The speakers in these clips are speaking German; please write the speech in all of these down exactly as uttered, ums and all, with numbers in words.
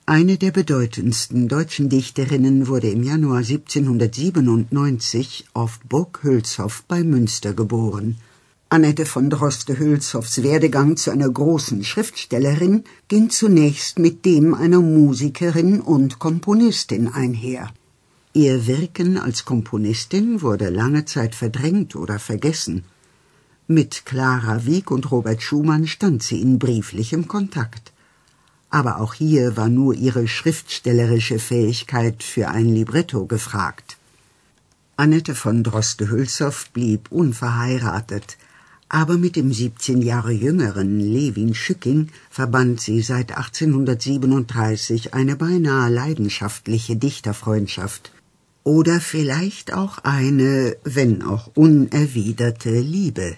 Eine der bedeutendsten deutschen Dichterinnen wurde im Januar siebzehnhundertsiebenundneunzig auf Burg Hülshoff bei Münster geboren. Annette von Droste-Hülshoffs Werdegang zu einer großen Schriftstellerin ging zunächst mit dem einer Musikerin und Komponistin einher. Ihr Wirken als Komponistin wurde lange Zeit verdrängt oder vergessen. Mit Clara Wieck und Robert Schumann stand sie in brieflichem Kontakt. Aber auch hier war nur ihre schriftstellerische Fähigkeit für ein Libretto gefragt. Annette von Droste-Hülshoff blieb unverheiratet, aber mit dem siebzehn Jahre jüngeren Levin Schücking verband sie seit achtzehnhundertsiebenunddreißig eine beinahe leidenschaftliche Dichterfreundschaft. Oder vielleicht auch eine, wenn auch unerwiderte Liebe.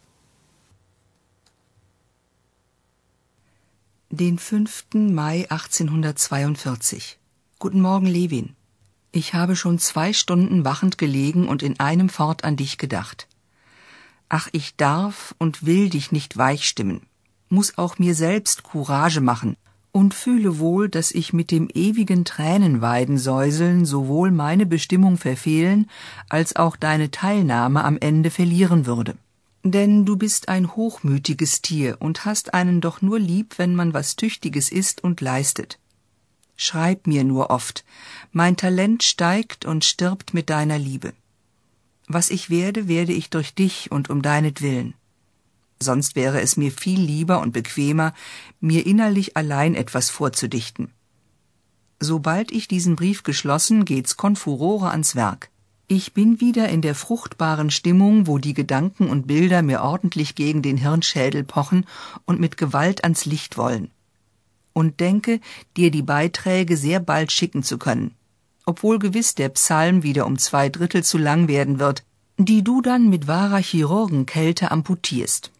Den fünften Mai achtzehnhundertzweiundvierzig. Guten Morgen, Levin. Ich habe schon zwei Stunden wachend gelegen und in einem Fort an dich gedacht. Ach, ich darf und will dich nicht weichstimmen, muss auch mir selbst Courage machen und fühle wohl, dass ich mit dem ewigen Tränenweidensäuseln sowohl meine Bestimmung verfehlen, als auch deine Teilnahme am Ende verlieren würde. Denn du bist ein hochmütiges Tier und hast einen doch nur lieb, wenn man was Tüchtiges ist und leistet. Schreib mir nur oft, mein Talent steigt und stirbt mit deiner Liebe. Was ich werde, werde ich durch dich und um deinetwillen. Sonst wäre es mir viel lieber und bequemer, mir innerlich allein etwas vorzudichten. Sobald ich diesen Brief geschlossen, geht's con furore ans Werk. Ich bin wieder in der fruchtbaren Stimmung, wo die Gedanken und Bilder mir ordentlich gegen den Hirnschädel pochen und mit Gewalt ans Licht wollen. Und denke, dir die Beiträge sehr bald schicken zu können, obwohl gewiss der Psalm wieder um zwei Drittel zu lang werden wird, die du dann mit wahrer Chirurgenkälte amputierst.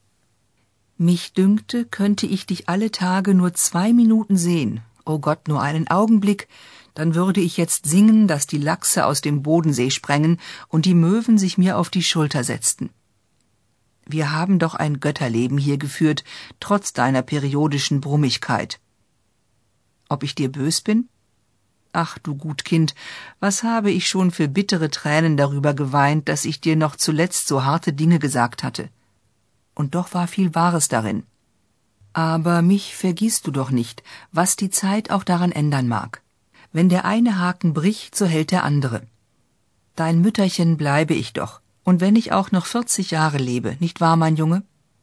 Mich dünkte, könnte ich dich alle Tage nur zwei Minuten sehen, oh Gott, nur einen Augenblick, dann würde ich jetzt singen, dass die Lachse aus dem Bodensee sprengen und die Möwen sich mir auf die Schulter setzten. Wir haben doch ein Götterleben hier geführt, trotz deiner periodischen Brummigkeit. Ob ich dir bös bin? Ach, du gut Kind, was habe ich schon für bittere Tränen darüber geweint, dass ich dir noch zuletzt so harte Dinge gesagt hatte. Und doch war viel Wahres darin. Aber mich vergisst du doch nicht, was die Zeit auch daran ändern mag. Wenn der eine Haken bricht, so hält der andere. Dein Mütterchen bleibe ich doch, und wenn ich auch noch vierzig Jahre lebe, nicht wahr, mein Junge?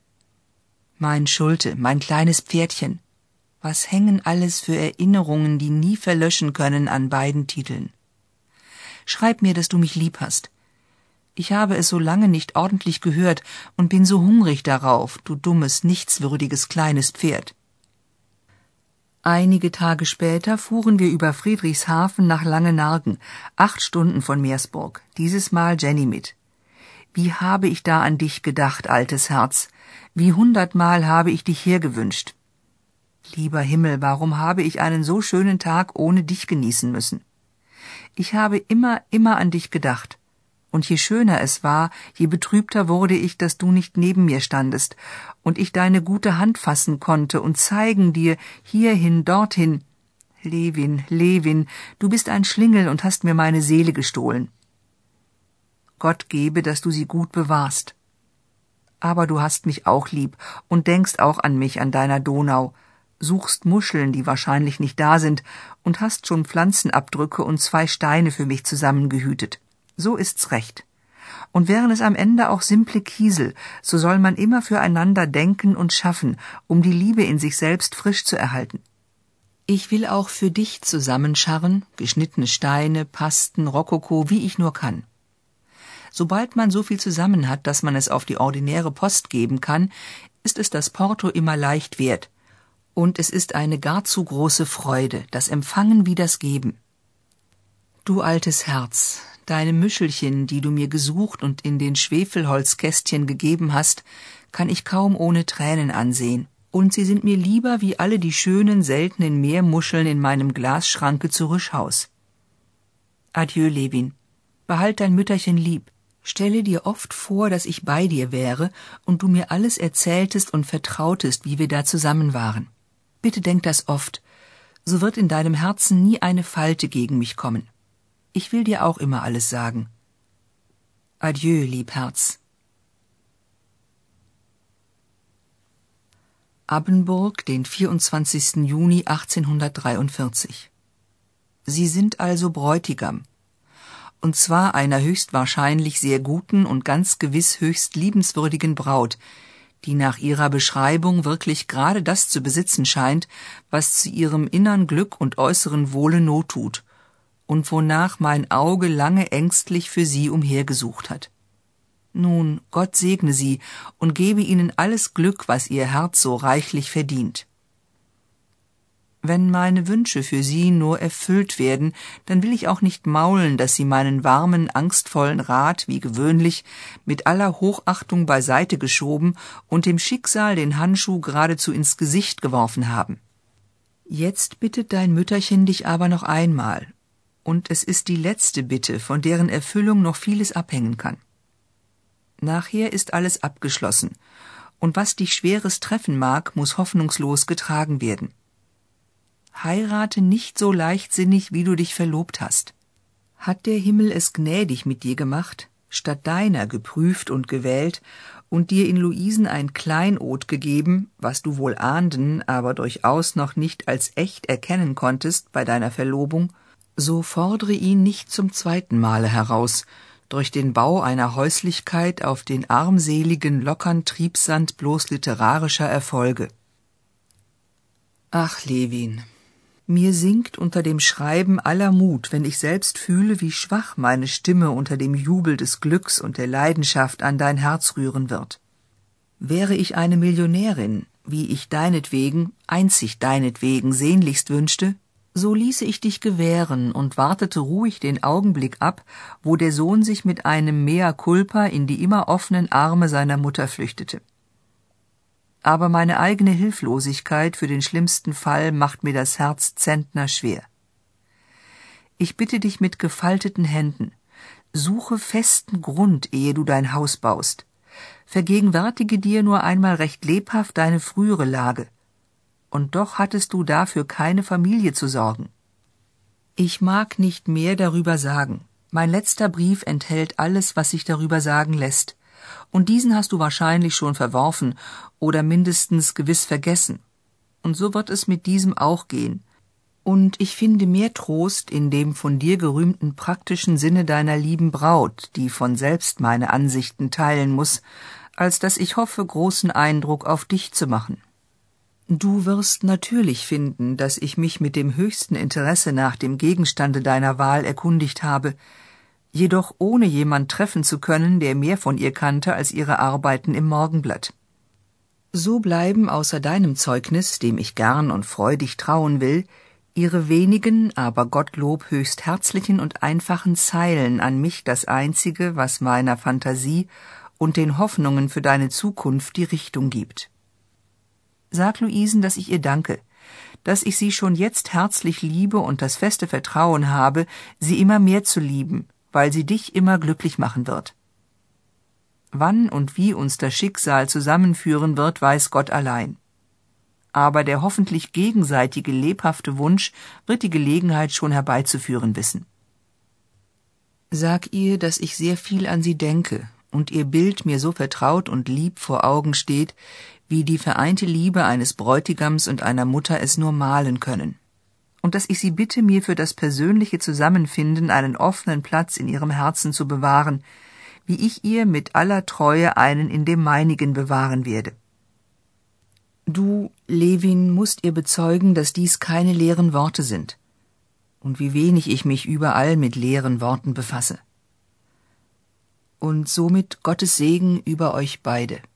Mein Schulte, mein kleines Pferdchen, was hängen alles für Erinnerungen, die nie verlöschen können an beiden Titeln. Schreib mir, dass du mich lieb hast. Ich habe es so lange nicht ordentlich gehört und bin so hungrig darauf, du dummes, nichtswürdiges kleines Pferd. Einige Tage später fuhren wir über Friedrichshafen nach Langenargen, acht Stunden von Meersburg, dieses Mal Jenny mit. Wie habe ich da an dich gedacht, altes Herz, wie hundertmal habe ich dich hergewünscht. Lieber Himmel, warum habe ich einen so schönen Tag ohne dich genießen müssen? Ich habe immer, immer an dich gedacht. Und je schöner es war, je betrübter wurde ich, dass du nicht neben mir standest und ich deine gute Hand fassen konnte und zeigen dir, hierhin, dorthin. Levin, Levin, du bist ein Schlingel und hast mir meine Seele gestohlen. Gott gebe, dass du sie gut bewahrst. Aber du hast mich auch lieb und denkst auch an mich, an deiner Donau, suchst Muscheln, die wahrscheinlich nicht da sind, und hast schon Pflanzenabdrücke und zwei Steine für mich zusammengehütet. So ist's recht. Und wären es am Ende auch simple Kiesel, so soll man immer füreinander denken und schaffen, um die Liebe in sich selbst frisch zu erhalten. Ich will auch für dich zusammenscharren, geschnittene Steine, Pasten, Rokoko, wie ich nur kann. Sobald man so viel zusammen hat, dass man es auf die ordinäre Post geben kann, ist es das Porto immer leicht wert. Und es ist eine gar zu große Freude, das Empfangen wie das Geben. Du altes Herz, deine Müschelchen, die du mir gesucht und in den Schwefelholzkästchen gegeben hast, kann ich kaum ohne Tränen ansehen, und sie sind mir lieber wie alle die schönen, seltenen Meermuscheln in meinem Glasschranke zu Rischhaus. Adieu, Levin. Behalt dein Mütterchen lieb. Stelle dir oft vor, dass ich bei dir wäre und du mir alles erzähltest und vertrautest, wie wir da zusammen waren. Bitte denk das oft. so wird in deinem Herzen nie eine Falte gegen mich kommen. Ich will dir auch immer alles sagen. Adieu, Liebherz. Abbenburg, den vierundzwanzigsten Juni achtzehnhundertdreiundvierzig. Sie sind also Bräutigam, und zwar einer höchstwahrscheinlich sehr guten und ganz gewiss höchst liebenswürdigen Braut, die nach ihrer Beschreibung wirklich gerade das zu besitzen scheint, was zu ihrem innern Glück und äußeren Wohle Not tut, und wonach mein Auge lange ängstlich für sie umhergesucht hat. Nun, Gott segne sie und gebe ihnen alles Glück, was ihr Herz so reichlich verdient. Wenn meine Wünsche für sie nur erfüllt werden, dann will ich auch nicht maulen, dass sie meinen warmen, angstvollen Rat, wie gewöhnlich, mit aller Hochachtung beiseite geschoben und dem Schicksal den Handschuh geradezu ins Gesicht geworfen haben. Jetzt bittet dein Mütterchen dich aber noch einmal, und es ist die letzte Bitte, von deren Erfüllung noch vieles abhängen kann. Nachher ist alles abgeschlossen, und was dich Schweres treffen mag, muss hoffnungslos getragen werden. Heirate nicht so leichtsinnig, wie du dich verlobt hast. Hat der Himmel es gnädig mit dir gemacht, statt deiner geprüft und gewählt, und dir in Luisen ein Kleinod gegeben, was du wohl ahnden, aber durchaus noch nicht als echt erkennen konntest bei deiner Verlobung, so fordere ihn nicht zum zweiten Male heraus, durch den Bau einer Häuslichkeit auf den armseligen, lockern Triebsand bloß literarischer Erfolge. Ach, Levin, mir sinkt unter dem Schreiben aller Mut, wenn ich selbst fühle, wie schwach meine Stimme unter dem Jubel des Glücks und der Leidenschaft an dein Herz rühren wird. Wäre ich eine Millionärin, wie ich deinetwegen, einzig deinetwegen sehnlichst wünschte, so ließe ich dich gewähren und wartete ruhig den Augenblick ab, wo der Sohn sich mit einem Mea culpa in die immer offenen Arme seiner Mutter flüchtete. Aber meine eigene Hilflosigkeit für den schlimmsten Fall macht mir das Herz zentnerschwer. Ich bitte dich mit gefalteten Händen, suche festen Grund, ehe du dein Haus baust. Vergegenwärtige dir nur einmal recht lebhaft deine frühere Lage. Und doch hattest du dafür keine Familie zu sorgen. Ich mag nicht mehr darüber sagen. Mein letzter Brief enthält alles, was sich darüber sagen lässt. Und diesen hast du wahrscheinlich schon verworfen oder mindestens gewiss vergessen. Und so wird es mit diesem auch gehen. Und ich finde mehr Trost in dem von dir gerühmten praktischen Sinne deiner lieben Braut, die von selbst meine Ansichten teilen muss, als dass ich hoffe, großen Eindruck auf dich zu machen. Du wirst natürlich finden, dass ich mich mit dem höchsten Interesse nach dem Gegenstande deiner Wahl erkundigt habe, jedoch ohne jemand treffen zu können, der mehr von ihr kannte als ihre Arbeiten im Morgenblatt. So bleiben außer deinem Zeugnis, dem ich gern und freudig trauen will, ihre wenigen, aber Gottlob höchst herzlichen und einfachen Zeilen an mich das Einzige, was meiner Fantasie und den Hoffnungen für deine Zukunft die Richtung gibt. Sag Luisen, dass ich ihr danke, dass ich sie schon jetzt herzlich liebe und das feste Vertrauen habe, sie immer mehr zu lieben, weil sie dich immer glücklich machen wird. Wann und wie uns das Schicksal zusammenführen wird, weiß Gott allein. Aber der hoffentlich gegenseitige lebhafte Wunsch wird die Gelegenheit schon herbeizuführen wissen. Sag ihr, dass ich sehr viel an sie denke und ihr Bild mir so vertraut und lieb vor Augen steht, wie die vereinte Liebe eines Bräutigams und einer Mutter es nur malen können. Und dass ich sie bitte, mir für das persönliche Zusammenfinden einen offenen Platz in ihrem Herzen zu bewahren, wie ich ihr mit aller Treue einen in dem meinigen bewahren werde. Du, Levin, musst ihr bezeugen, dass dies keine leeren Worte sind, und wie wenig ich mich überall mit leeren Worten befasse. Und somit Gottes Segen über euch beide.